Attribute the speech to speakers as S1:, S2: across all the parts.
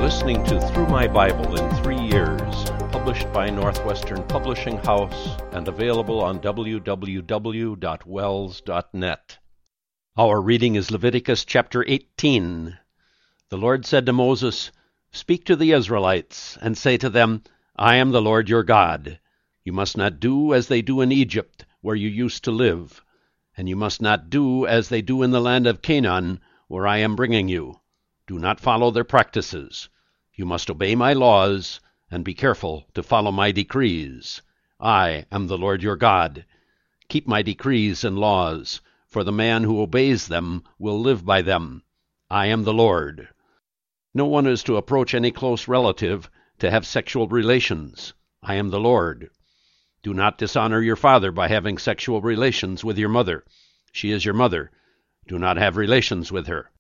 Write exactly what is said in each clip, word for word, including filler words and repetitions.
S1: listening to Through My Bible in Three Years, published by Northwestern Publishing House and available on w w w dot wells dot net. Our reading is Leviticus chapter eighteen. The Lord said to Moses, "Speak to the Israelites, and say to them, I am the Lord your God. You must not do as they do in Egypt, where you used to live, and you must not do as they do in the land of Canaan, where I am bringing you. Do not follow their practices. You must obey my laws, and be careful to follow my decrees. I am the Lord your God. Keep my decrees and laws, for the man who obeys them will live by them. I am the Lord. No one is to approach any close relative to have sexual relations. I am the Lord. Do not dishonor your father by having sexual relations with your mother. She is your mother. Do not have relations with her.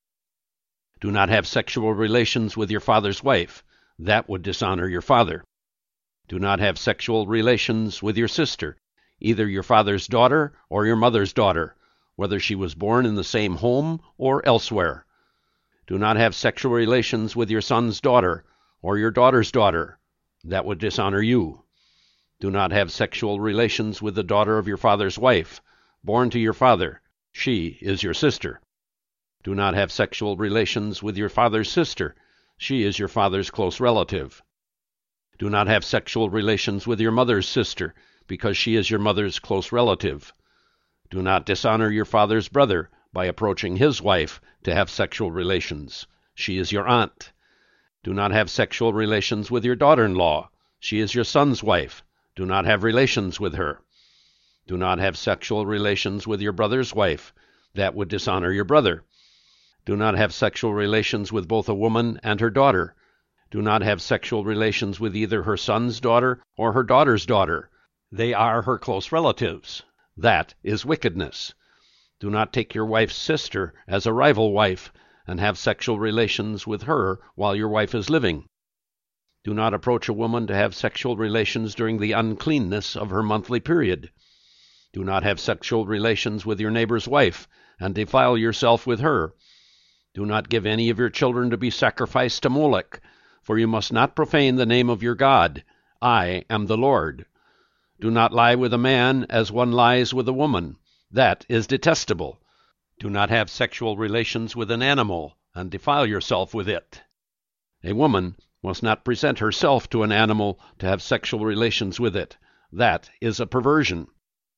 S1: Do not have sexual relations with your father's wife. That would dishonor your father. Do not have sexual relations with your sister, either your father's daughter or your mother's daughter, whether she was born in the same home or elsewhere. Do not have sexual relations with your son's daughter or your daughter's daughter. That would dishonor you. Do not have sexual relations with the daughter of your father's wife, born to your father. She is your sister. Do not have sexual relations with your father's sister. She is your father's close relative. Do not have sexual relations with your mother's sister, because she is your mother's close relative. Do not dishonor your father's brother by approaching his wife to have sexual relations. She is your aunt. Do not have sexual relations with your daughter-in-law. She is your son's wife. Do not have relations with her. Do not have sexual relations with your brother's wife. That would dishonor your brother. Do not have sexual relations with both a woman and her daughter. Do not have sexual relations with either her son's daughter or her daughter's daughter. They are her close relatives. That is wickedness. Do not take your wife's sister as a rival wife and have sexual relations with her while your wife is living. Do not approach a woman to have sexual relations during the uncleanness of her monthly period. Do not have sexual relations with your neighbor's wife and defile yourself with her. Do not give any of your children to be sacrificed to Molech, for you must not profane the name of your God. I am the Lord. Do not lie with a man as one lies with a woman. That is detestable. Do not have sexual relations with an animal and defile yourself with it. A woman must not present herself to an animal to have sexual relations with it. That is a perversion.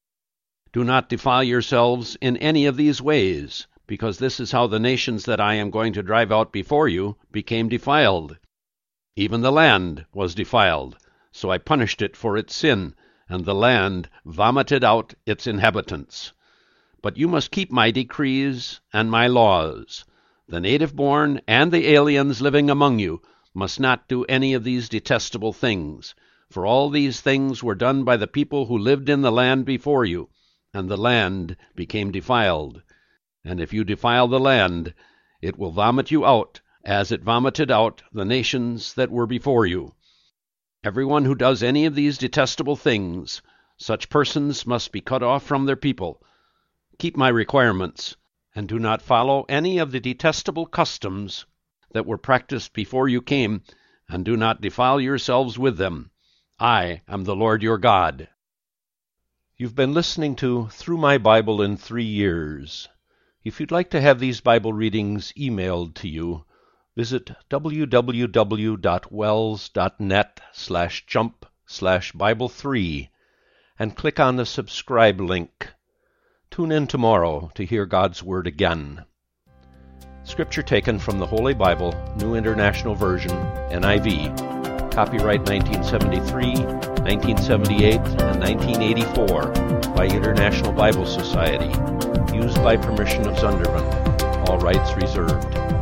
S1: Do not defile yourselves in any of these ways, because this is how the nations that I am going to drive out before you became defiled. Even the land was defiled, so I punished it for its sin, and the land vomited out its inhabitants. But you must keep my decrees and my laws. The native-born and the aliens living among you must not do any of these detestable things, for all these things were done by the people who lived in the land before you, and the land became defiled. And if you defile the land, it will vomit you out, as it vomited out the nations that were before you. Everyone who does any of these detestable things, such persons must be cut off from their people. Keep my requirements, and do not follow any of the detestable customs that were practiced before you came, and do not defile yourselves with them. I am the Lord your God." You've been listening to Through My Bible in Three Years. If you'd like to have these Bible readings emailed to you, visit w w w dot wells dot net slash jump slash Bible three and click on the subscribe link. Tune in tomorrow to hear God's Word again. Scripture taken from the Holy Bible, New International Version, N I V. Copyright nineteen seventy-three, nineteen seventy-eight, and nineteen eighty-four by International Bible Society. Used by permission of Zunderman. All rights reserved.